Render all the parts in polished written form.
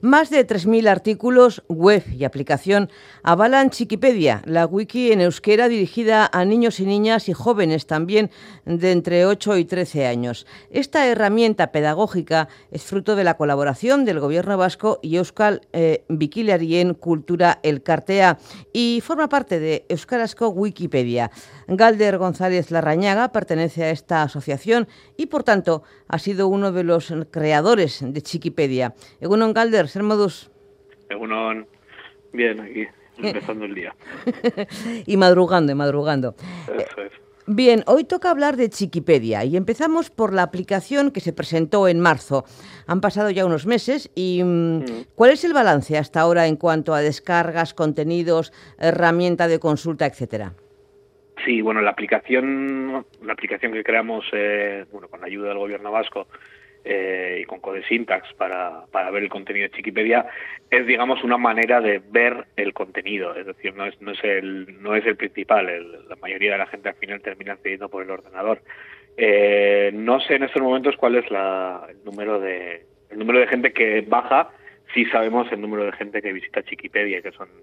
Más de 3.000 artículos, web y aplicación avalan Chiquipedia, la wiki en euskera dirigida a niños y niñas y jóvenes también de entre 8 y 13 años. Esta herramienta pedagógica es fruto de la colaboración del Gobierno vasco y Euskal Wikilarien Kultura Elkartea y forma parte de Euskarazko Wikipedia. Galder González Larrañaga pertenece a esta asociación y, por tanto, ha sido uno de los creadores de Chiquipedia. Egunon, Galder, zer moduz? Egunon, bien, aquí, empezando el día. Y madrugando. Eso es. Bien, hoy toca hablar de Chiquipedia y empezamos por la aplicación que se presentó en marzo. Han pasado ya unos meses y ¿cuál es el balance hasta ahora en cuanto a descargas, contenidos, herramienta de consulta, etcétera? Sí, bueno, la aplicación que creamos con la ayuda del Gobierno vasco y con Codesyntax para ver el contenido de Chiquipedia es, digamos, una manera de ver el contenido, es decir, no es el principal, la mayoría de la gente al final termina accediendo por el ordenador. No sé en estos momentos cuál es el número de gente que baja. Sí sabemos el número de gente que visita Chiquipedia, que son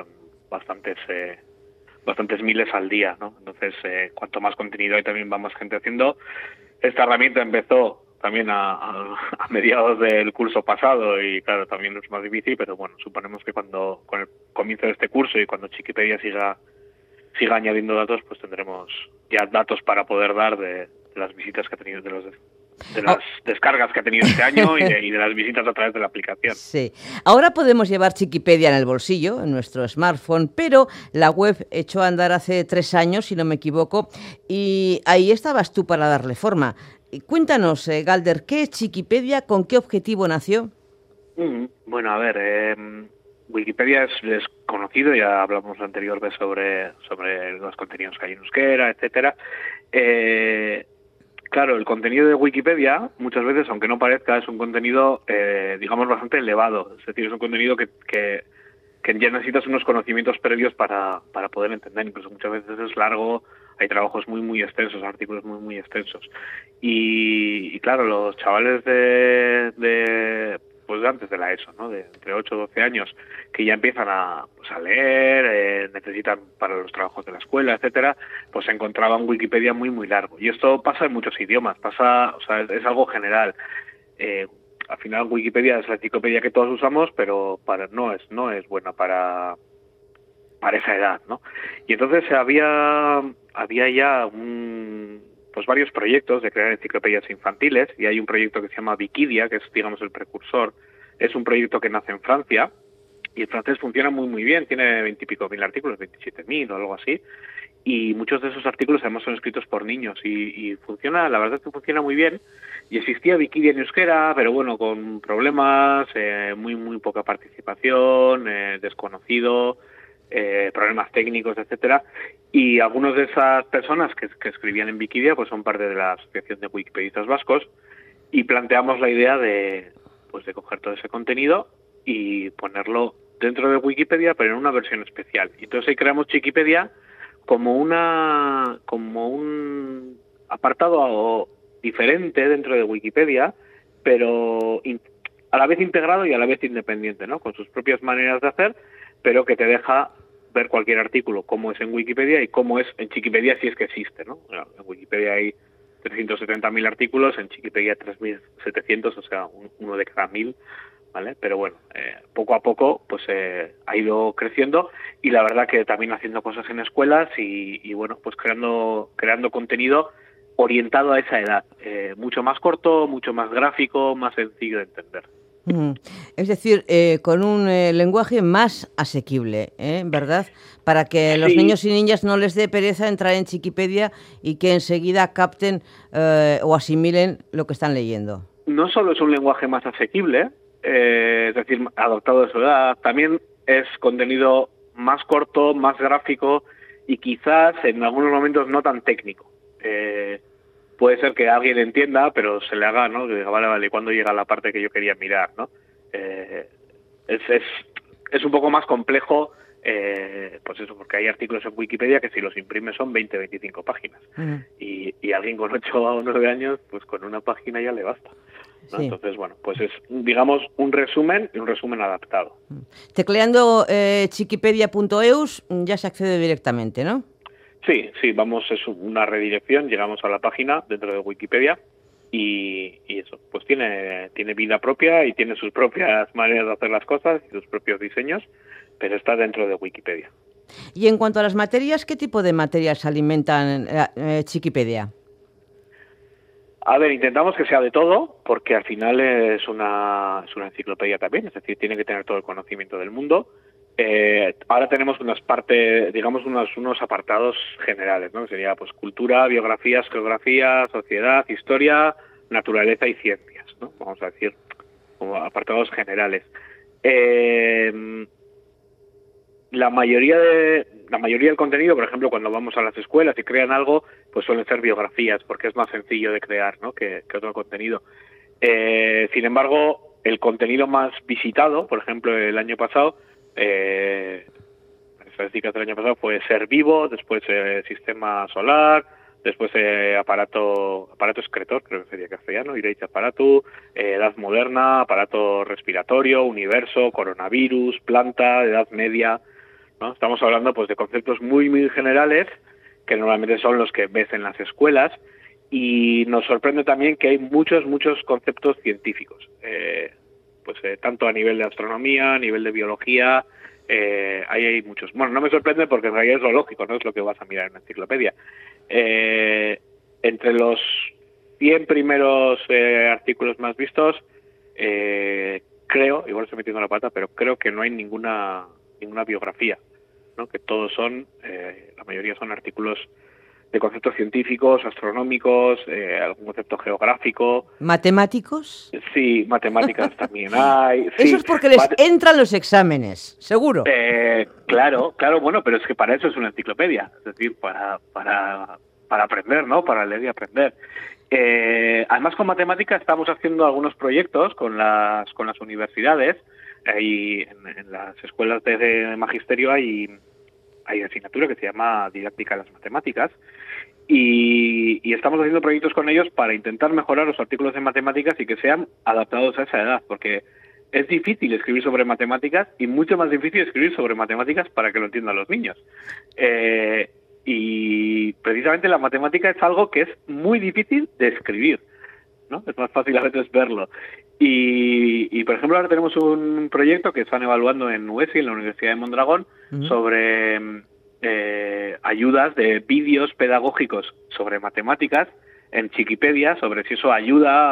bastantes miles al día, ¿no? Entonces, cuanto más contenido hay, también va más gente haciendo. Esta herramienta empezó también a mediados del curso pasado y, claro, también es más difícil, pero bueno, suponemos que con el comienzo de este curso y cuando Chiquipedia siga añadiendo datos, pues tendremos ya datos para poder dar de las visitas que ha tenido, de las descargas que ha tenido este año y de las visitas a través de la aplicación. Sí. Ahora podemos llevar Chiquipedia en el bolsillo, en nuestro smartphone, pero la web echó a andar hace 3 años, si no me equivoco, y ahí estabas tú para darle forma. Cuéntanos, Galder, ¿qué es Chiquipedia? ¿Con qué objetivo nació? Bueno, a ver, Wikipedia es conocido, ya hablamos la anterior vez sobre los contenidos que hay en euskera, etcétera. Claro, el contenido de Wikipedia, muchas veces, aunque no parezca, es un contenido, digamos, bastante elevado. Es decir, es un contenido que ya necesitas unos conocimientos previos para poder entender. Incluso muchas veces es largo, hay trabajos muy, muy extensos, artículos muy, muy extensos. Y claro, los chavales pues antes de la ESO, ¿no? De entre 8 y 12 años, que ya empiezan a leer, necesitan para los trabajos de la escuela, etcétera, pues se encontraban Wikipedia muy, muy largo. Y esto pasa en muchos idiomas, es algo general. Al final Wikipedia es la enciclopedia que todos usamos, pero no es buena para esa edad, ¿no? Y entonces había ya pues varios proyectos de crear enciclopedias infantiles, y hay un proyecto que se llama Wikidia, que es, digamos, el precursor. Es un proyecto que nace en Francia, y el francés funciona muy, muy bien, tiene 20 y pico mil artículos, 27.000 o algo así, y muchos de esos artículos además son escritos por niños, y funciona, la verdad es que funciona muy bien. Y existía Wikidia en euskera, pero bueno, con problemas, muy, muy poca participación, desconocido, problemas técnicos, etcétera, y algunas de esas personas que escribían en Wikidia pues son parte de la Asociación de Wikipedistas Vascos, y planteamos la idea de coger todo ese contenido y ponerlo dentro de Wikipedia, pero en una versión especial. Y entonces ahí creamos Chiquipedia como un apartado diferente dentro de Wikipedia, pero a la vez integrado y a la vez independiente, ¿no? Con sus propias maneras de hacer, pero que te deja ver cualquier artículo como es en Wikipedia y cómo es en Chiquipedia, si es que existe, ¿no? En Wikipedia hay 370.000 artículos, en Chiquipedia 3.700, o sea, uno de cada 1.000, ¿vale? Pero bueno, poco a poco pues ha ido creciendo, y la verdad que también haciendo cosas en escuelas y bueno, pues creando contenido orientado a esa edad, mucho más corto, mucho más gráfico, más sencillo de entender. Es decir, con un lenguaje más asequible, ¿verdad? Para que los niños y niñas no les dé pereza entrar en Chiquipedia y que enseguida capten o asimilen lo que están leyendo. No solo es un lenguaje más asequible, es decir, adaptado a su edad, también es contenido más corto, más gráfico y quizás en algunos momentos no tan técnico. Puede ser que alguien entienda, pero se le haga, ¿no? Que diga, vale, ¿cuándo llega la parte que yo quería mirar, ¿no? Es un poco más complejo, pues eso, porque hay artículos en Wikipedia que si los imprimes son 20-25 páginas. Y alguien con 8 o 9 años, pues con una página ya le basta. ¿no? Sí. Entonces, bueno, pues es, digamos, un resumen adaptado. Tecleando chiquipedia.eus ya se accede directamente, ¿no? Sí, es una redirección, llegamos a la página dentro de Wikipedia y eso, pues tiene vida propia y tiene sus propias maneras de hacer las cosas y sus propios diseños, pero está dentro de Wikipedia. Y en cuanto a las materias, ¿qué tipo de materias alimentan Chiquipedia? A ver, intentamos que sea de todo, porque al final es una enciclopedia también, es decir, tiene que tener todo el conocimiento del mundo. Ahora tenemos unos apartados generales, ¿no? Sería pues cultura, biografías, geografía, sociedad, historia, naturaleza y ciencias, ¿no? Vamos a decir, como apartados generales. La mayoría del contenido, por ejemplo, cuando vamos a las escuelas y crean algo, pues suelen ser biografías, porque es más sencillo de crear, ¿no? que otro contenido. Sin embargo, el contenido más visitado, por ejemplo, el año pasado, las estadísticas del año pasado fue Ser Vivo, después Sistema Solar, después aparato excretor, creo que sería castellano, Ireiz aparato, Edad Moderna, aparato respiratorio, universo, coronavirus, planta, Edad Media, ¿no? Estamos hablando pues de conceptos muy generales que normalmente son los que ves en las escuelas y nos sorprende también que hay muchos conceptos científicos, tanto a nivel de astronomía, a nivel de biología, ahí hay muchos. Bueno, no me sorprende porque en realidad es lo lógico, no es lo que vas a mirar en una enciclopedia. Entre los 100 primeros artículos más vistos, creo, igual estoy metiendo la pata, pero creo que no hay ninguna biografía, ¿no? Que todos son, la mayoría son artículos de conceptos científicos, astronómicos, algún concepto geográfico. ¿Matemáticos? Sí, matemáticas también hay. Sí. Eso es porque les entran los exámenes, seguro. Claro, bueno, pero es que para eso es una enciclopedia, es decir, para aprender, ¿no? Para leer y aprender. Además, con matemáticas estamos haciendo algunos proyectos con las universidades. Ahí en las escuelas de magisterio hay asignatura que se llama Didáctica de las Matemáticas y estamos haciendo proyectos con ellos para intentar mejorar los artículos de matemáticas y que sean adaptados a esa edad, porque es difícil escribir sobre matemáticas y mucho más difícil escribir sobre matemáticas para que lo entiendan los niños. Y precisamente la matemática es algo que es muy difícil de escribir, ¿no? Es más fácil a veces verlo. Y por ejemplo, ahora tenemos un proyecto que están evaluando en UESI, en la Universidad de Mondragón, sobre ayudas de vídeos pedagógicos sobre matemáticas en Chiquipedia, sobre si eso ayuda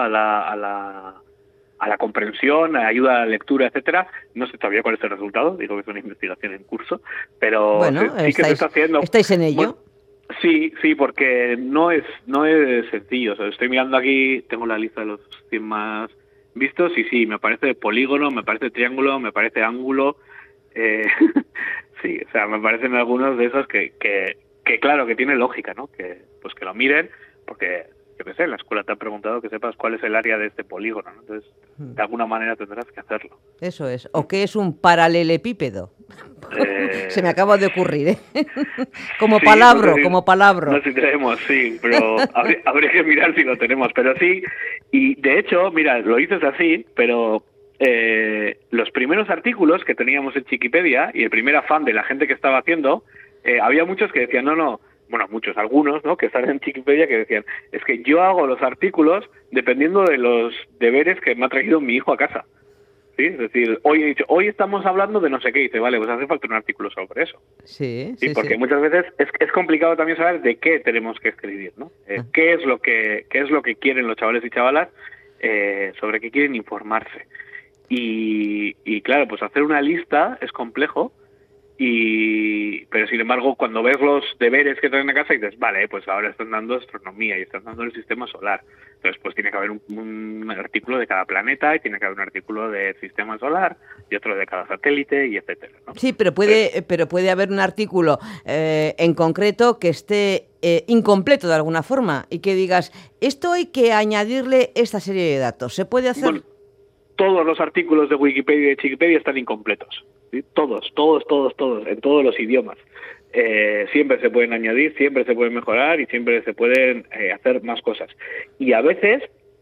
a la comprensión, ayuda a la lectura, etcétera. No sé todavía cuál es el resultado, digo que es una investigación en curso, pero bueno, sí que se está haciendo. ¿Estáis en ello? Bueno, sí, porque no es sencillo. O sea, estoy mirando aquí, tengo la lista de los 100 más vistos y sí, me parece polígono, me parece triángulo, me parece ángulo. Sí, o sea, me parecen algunos de esos que claro, que tiene lógica, ¿no? Que lo miren, porque yo qué sé, en la escuela te han preguntado que sepas cuál es el área de este polígono, ¿no? Entonces, de alguna manera tendrás que hacerlo. Eso es. ¿O qué es un paralelepípedo? Se me acaba de ocurrir, ¿eh? Como sí, palabra, no sé como palabra. No sé si tenemos, sí, pero habría que mirar si lo tenemos, pero sí. Y de hecho, mira, lo dices así, pero los primeros artículos que teníamos en Chiquipedia y el primer afán de la gente que estaba haciendo, había muchos que decían, algunos, ¿no? Que están en Chiquipedia que decían, es que yo hago los artículos dependiendo de los deberes que me ha traído mi hijo a casa. ¿Sí? Es decir, hoy estamos hablando de no sé qué, y dice, vale, pues hace falta un artículo sobre eso. Sí, porque muchas veces es complicado también saber de qué tenemos que escribir, ¿no? Qué es lo que quieren los chavales y chavalas, sobre qué quieren informarse. Y claro, pues hacer una lista es complejo, pero sin embargo cuando ves los deberes que traen a casa dices, vale, pues ahora están dando astronomía y están dando el sistema solar, entonces pues tiene que haber un artículo de cada planeta y tiene que haber un artículo del sistema solar y otro de cada satélite y etcétera, ¿no? Sí, pero puede haber un artículo en concreto que esté incompleto de alguna forma y que digas, esto hay que añadirle esta serie de datos. ¿Se puede hacer? Bueno, todos los artículos de Wikipedia y de Chiquipedia están incompletos. ¿Sí? Todos, en todos los idiomas. Siempre se pueden añadir, siempre se pueden mejorar y siempre se pueden hacer más cosas. Y a veces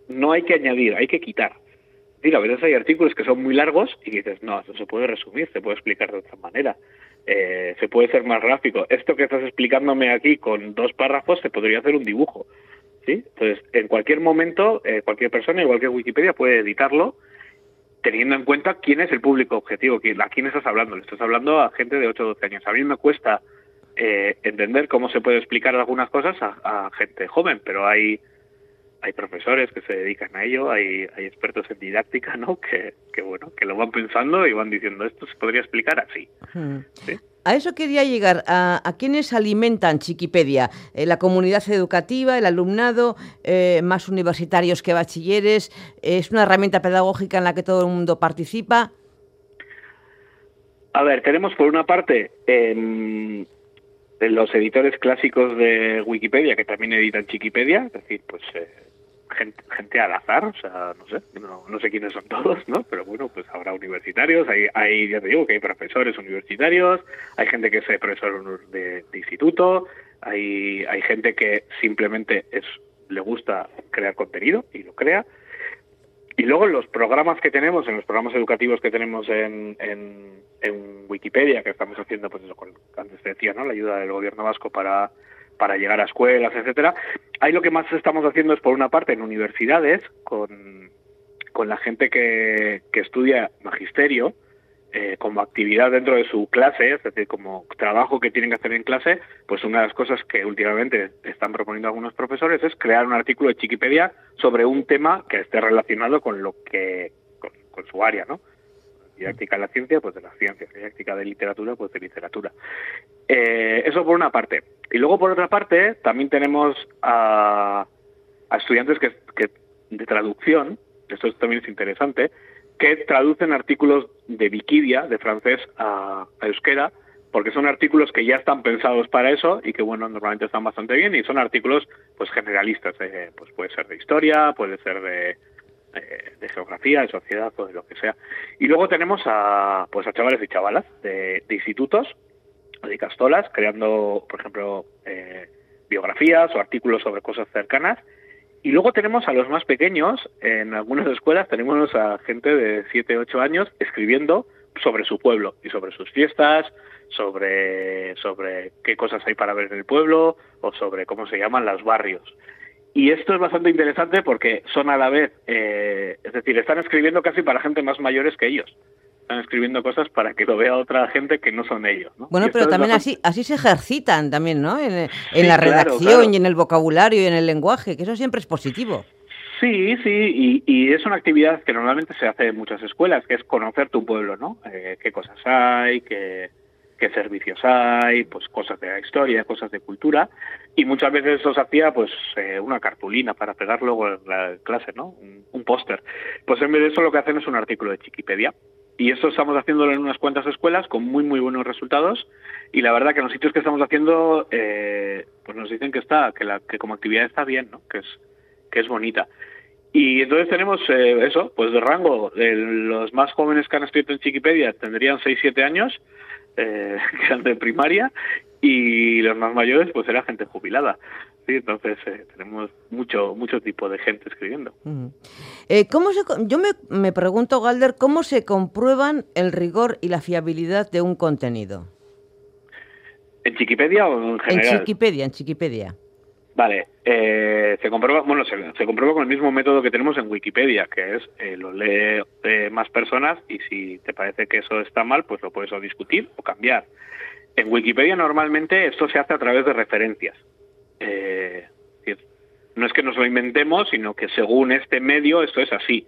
no hay que añadir, hay que quitar. Es decir, a veces hay artículos que son muy largos y dices, no, esto se puede resumir, se puede explicar de otra manera, se puede ser más gráfico. Esto que estás explicándome aquí con 2 párrafos se podría hacer un dibujo, ¿sí? Entonces, en cualquier momento, cualquier persona, igual que Wikipedia, puede editarlo, teniendo en cuenta quién es el público objetivo, a quién estás hablando. Le estás hablando a gente de 8 o 12 años. A mí me cuesta entender cómo se puede explicar algunas cosas a gente joven, pero hay profesores que se dedican a ello, hay expertos en didáctica, ¿no? Que bueno, que lo van pensando y van diciendo, esto se podría explicar así. ¿Sí? A eso quería llegar, a quiénes alimentan Chiquipedia, la comunidad educativa, el alumnado, más universitarios que bachilleres, es una herramienta pedagógica en la que todo el mundo participa. A ver, tenemos por una parte los editores clásicos de Wikipedia que también editan Chiquipedia, es decir, pues gente al azar, o sea, no sé quiénes son todos, ¿no? Pero bueno, pues habrá universitarios, hay ya te digo que hay profesores universitarios, hay gente que es profesor de instituto, hay gente que simplemente le gusta crear contenido y lo crea. Y luego en los programas que tenemos, en los programas educativos que tenemos en Wikipedia, que estamos haciendo, pues eso, antes te decía, ¿no? La ayuda del gobierno vasco para llegar a escuelas, etcétera. Ahí lo que más estamos haciendo es, por una parte, en universidades, con la gente que estudia magisterio, como actividad dentro de su clase, es decir, como trabajo que tienen que hacer en clase, pues una de las cosas que últimamente están proponiendo algunos profesores es crear un artículo de Chiquipedia sobre un tema que esté relacionado con con su área, ¿no? Didáctica de la ciencia, pues de las ciencias, didáctica de literatura, pues de literatura. Eso por una parte. Y luego, por otra parte, también tenemos a estudiantes que de traducción, esto también es interesante, que traducen artículos de Wikipedia, de francés a euskera, porque son artículos que ya están pensados para eso y que, bueno, normalmente están bastante bien y son artículos, pues, generalistas. Pues puede ser de historia, puede ser de geografía, de sociedad o de lo que sea. Y luego tenemos a chavales y chavalas de institutos o de castolas creando, por ejemplo, biografías o artículos sobre cosas cercanas. Y luego tenemos a los más pequeños, en algunas escuelas tenemos a gente de 7, 8 años escribiendo sobre su pueblo y sobre sus fiestas, sobre qué cosas hay para ver en el pueblo o sobre cómo se llaman los barrios. Y esto es bastante interesante porque son a la vez, es decir, están escribiendo casi para gente más mayores que ellos. Están escribiendo cosas para que lo vea otra gente que no son ellos, ¿no? Bueno, pero también así se ejercitan también, ¿no? En la redacción, claro. Y en el vocabulario y en el lenguaje, que eso siempre es positivo. Sí, y es una actividad que normalmente se hace en muchas escuelas, que es conocer tu pueblo, ¿no? Qué cosas hay, qué servicios hay, pues cosas de la historia, cosas de cultura, y muchas veces eso se hacía pues una cartulina para pegar luego en la clase, ¿no? Un póster. Pues en vez de eso lo que hacen es un artículo de Chiquipedia. Y esto estamos haciéndolo en unas cuantas escuelas con muy, muy buenos resultados. Y la verdad que en los sitios que estamos haciendo, pues nos dicen que como actividad está bien, ¿no? Que es bonita. Y entonces tenemos eso, pues de rango. Los más jóvenes que han escrito en Chiquipedia tendrían 6, 7 años, que eran de primaria, y los más mayores, pues era gente jubilada. Sí, entonces tenemos mucho tipo de gente escribiendo. Yo me pregunto, Galder, ¿cómo se comprueban el rigor y la fiabilidad de un contenido? ¿En Chiquipedia o en general? En Chiquipedia. Vale, se comprueba con el mismo método que tenemos en Wikipedia, que es lo lee más personas y si te parece que eso está mal, pues lo puedes o discutir o cambiar. En Wikipedia normalmente esto se hace a través de referencias. No es que nos lo inventemos, sino que según este medio esto es así.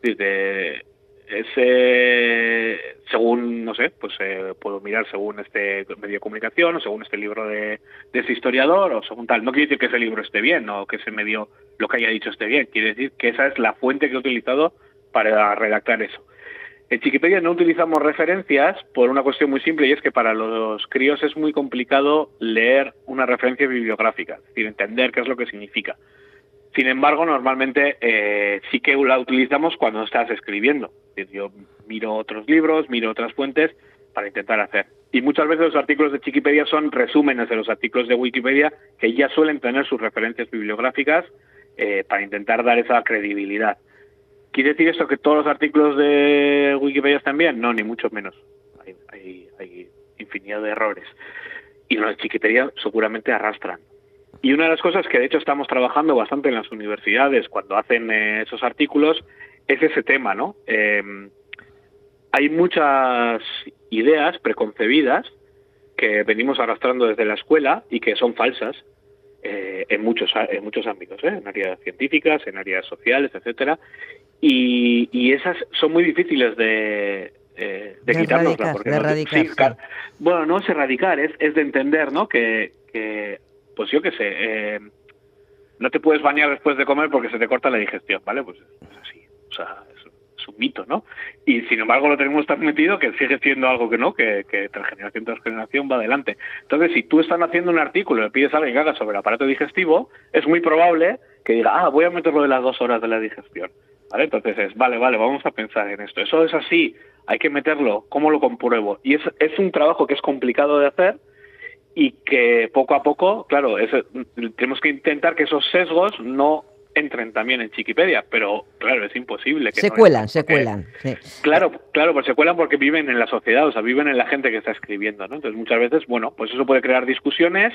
Según, no sé, pues puedo mirar según este medio de comunicación o según este libro de ese historiador o según tal. No quiere decir que ese libro esté bien o que ese medio lo que haya dicho esté bien. Quiere decir que esa es la fuente que he utilizado para redactar eso. En Chiquipedia no utilizamos referencias por una cuestión muy simple y es que para los críos es muy complicado leer una referencia bibliográfica, es decir, entender qué es lo que significa. Sin embargo, normalmente sí que la utilizamos cuando estás escribiendo. Es decir, yo miro otros libros, miro otras fuentes para intentar hacer. Y muchas veces los artículos de Chiquipedia son resúmenes de los artículos de Wikipedia que ya suelen tener sus referencias bibliográficas para intentar dar esa credibilidad. ¿Quiere decir eso que todos los artículos de Wikipedia están bien? No, ni mucho menos. Hay infinidad de errores. Y los de Chiquipedia seguramente arrastran. Y una de las cosas que de hecho estamos trabajando bastante en las universidades cuando hacen esos artículos es ese tema, ¿no? Hay muchas ideas preconcebidas que venimos arrastrando desde la escuela y que son falsas en muchos ámbitos, en áreas científicas, en áreas sociales, etcétera. Y esas son muy difíciles de quitarnosla. Porque erradicar, sí. Bueno, no es erradicar, es de entender, ¿no? Que pues yo qué sé, no te puedes bañar después de comer porque se te corta la digestión, ¿vale? Pues es así, o sea, es un mito, ¿no? Y sin embargo lo tenemos tan metido que sigue siendo algo que tras generación va adelante. Entonces, si tú estás haciendo un artículo y le pides a alguien que haga sobre el aparato digestivo, es muy probable que diga, voy a meterlo de las 2 horas de la digestión. ¿Vale? Entonces vale, vamos a pensar en esto. Eso es así, hay que meterlo, ¿cómo lo compruebo? Y es un trabajo que es complicado de hacer y que poco a poco, claro, tenemos que intentar que esos sesgos no entren también en Chiquipedia, pero claro, es imposible. Que se cuelan. Sí. Claro, pues se cuelan porque viven en la sociedad, o sea, viven en la gente que está escribiendo, ¿no? Entonces muchas veces, bueno, pues eso puede crear discusiones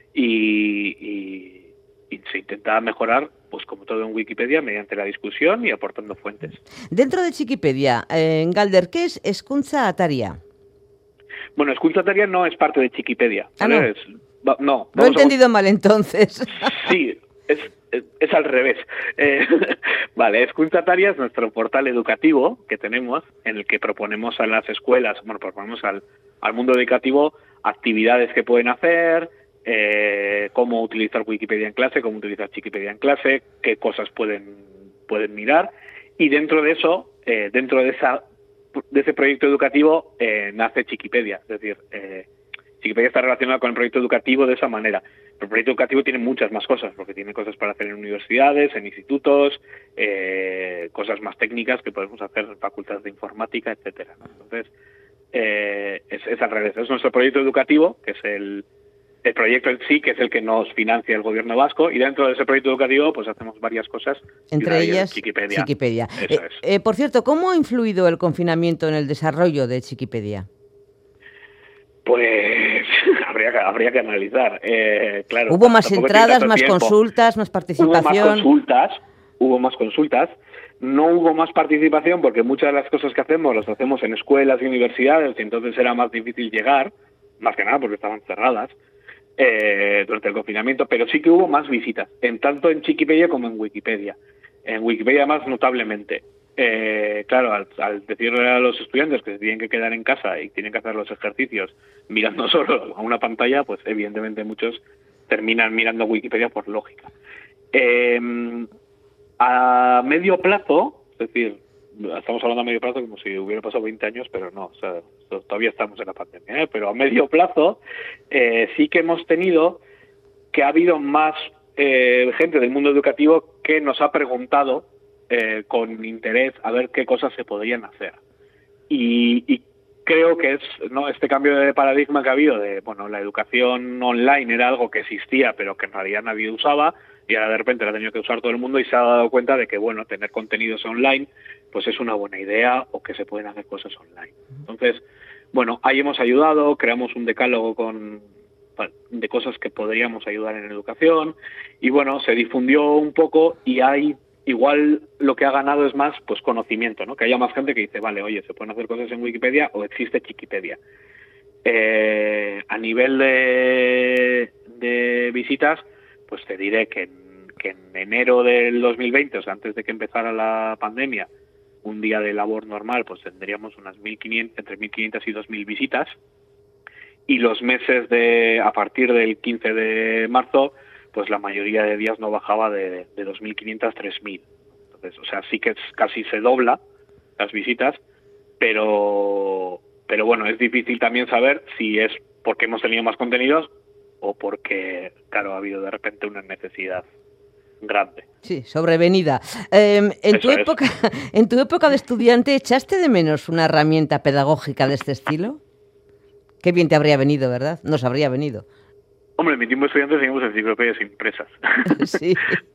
y se intenta mejorar, pues como todo en Wikipedia, mediante la discusión y aportando fuentes. Dentro de Chiquipedia, Galder, ¿qué es Hezkuntza Ataria? Bueno, Hezkuntza Ataria no es parte de Chiquipedia. ¿Vale? No. Lo he entendido mal entonces. Sí, es al revés. Vale, Hezkuntza Ataria es nuestro portal educativo que tenemos, en el que proponemos a las escuelas, proponemos al mundo educativo actividades que pueden hacer, cómo utilizar Wikipedia en clase, cómo utilizar Chiquipedia en clase, qué cosas pueden mirar, y dentro de eso, dentro de ese proyecto educativo nace Chiquipedia. Es decir, Chiquipedia está relacionada con el proyecto educativo de esa manera. Pero el proyecto educativo tiene muchas más cosas, porque tiene cosas para hacer en universidades, en institutos, cosas más técnicas que podemos hacer en facultades de informática, etcétera, ¿no? Entonces, es al revés. Es nuestro proyecto educativo, que es el proyecto en sí, que es el que nos financia el gobierno vasco, y dentro de ese proyecto educativo pues hacemos varias cosas. Entre ellas Chiquipedia. Por cierto, ¿cómo ha influido el confinamiento en el desarrollo de Chiquipedia? Pues habría que analizar. Claro, ¿Hubo más entradas, más consultas, más participación? Hubo más consultas. No hubo más participación porque muchas de las cosas que hacemos las hacemos en escuelas y universidades, y entonces era más difícil llegar, más que nada porque estaban cerradas durante el confinamiento, pero sí que hubo más visitas, tanto en Chiquipedia como en Wikipedia. En Wikipedia más notablemente. Claro, al decirle a los estudiantes que se tienen que quedar en casa y tienen que hacer los ejercicios mirando solo a una pantalla, pues evidentemente muchos terminan mirando Wikipedia por lógica. A medio plazo, es decir, estamos hablando a medio plazo como si hubiera pasado 20 años, pero no, o sea, todavía estamos en la pandemia, pero a medio plazo sí que hemos tenido que ha habido más gente del mundo educativo que nos ha preguntado con interés a ver qué cosas se podrían hacer. Y creo que es este cambio de paradigma que ha habido de, la educación online era algo que existía pero que en realidad nadie usaba, y ahora de repente la ha tenido que usar todo el mundo y se ha dado cuenta de que, tener contenidos online pues es una buena idea, o que se pueden hacer cosas online. Entonces, ahí hemos ayudado, creamos un decálogo de cosas que podríamos ayudar en educación, y se difundió un poco, y hay igual lo que ha ganado es más pues conocimiento, ¿no? Que haya más gente que dice, vale, oye, se pueden hacer cosas en Wikipedia o existe Chiquipedia. A nivel de visitas, pues te diré que en enero del 2020, o sea, antes de que empezara la pandemia, un día de labor normal, pues tendríamos unas entre 1.500 y 2.000 visitas, y los meses a partir del 15 de marzo, pues la mayoría de días no bajaba de 2.500 a 3.000. Entonces, o sea, sí que casi se dobla las visitas, pero es difícil también saber si es porque hemos tenido más contenidos o porque, claro, ha habido de repente una necesidad grande. Sí, sobrevenida. En tu época de estudiante, ¿echaste de menos una herramienta pedagógica de este estilo? Qué bien te habría venido, ¿verdad? Nos habría venido. Hombre, en mi tiempo de estudiante teníamos enciclopedias impresas. Sí.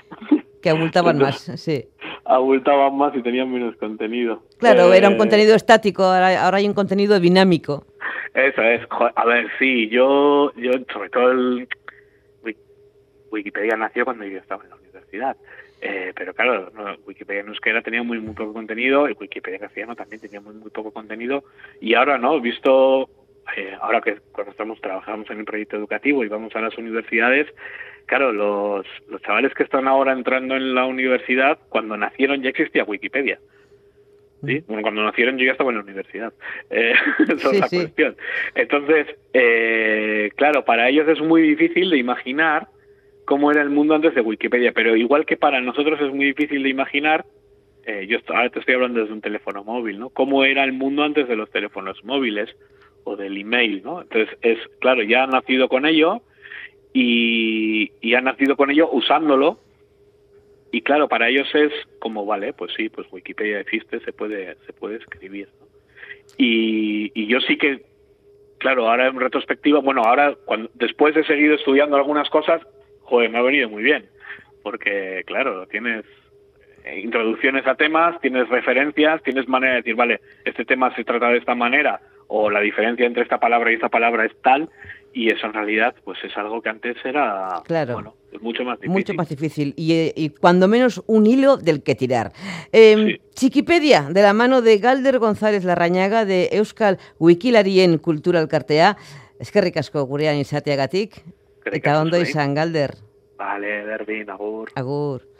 Que abultaban Entonces, más, sí. abultaban más y tenían menos contenido. Claro, era un contenido estático, ahora hay un contenido dinámico. Eso es. A ver, sí, yo sobre todo Wikipedia nació cuando yo estaba en la universidad. Pero claro, no, Wikipedia en euskera tenía muy poco contenido y Wikipedia en castellano también tenía muy poco contenido. Y ahora no, visto, ahora que cuando trabajamos en el proyecto educativo y vamos a las universidades, claro, los chavales que están ahora entrando en la universidad, cuando nacieron ya existía Wikipedia. ¿Sí? Bueno, cuando nacieron yo ya estaba en la universidad. Esa es la cuestión. Entonces, claro, para ellos es muy difícil de imaginar cómo era el mundo antes de Wikipedia, pero igual que para nosotros es muy difícil de imaginar, ahora te estoy hablando desde un teléfono móvil, ¿no? Cómo era el mundo antes de los teléfonos móviles o del email, ¿no? Entonces, claro, ya han nacido con ello y han nacido con ello usándolo. Y claro, para ellos es como, vale, pues sí, pues Wikipedia existe, se puede escribir, ¿no? Y yo sí que, claro, ahora en retrospectiva, bueno, ahora después he seguido estudiando algunas cosas, joder, me ha venido muy bien, porque claro, tienes introducciones a temas, tienes referencias, tienes manera de decir, vale, este tema se trata de esta manera, o la diferencia entre esta palabra y esta palabra es tal, y eso en realidad pues es algo que antes era, claro, bueno, mucho más difícil. Mucho más difícil y cuando menos un hilo del que tirar. Sí. Chiquipedia, de la mano de Galder González Larrañaga de Euskal Wikilarien Kultura Elkartea. Eskerrik asko gurean izateagatik. Eta ondo izan, Galder. Vale, berdin, agur. Agur.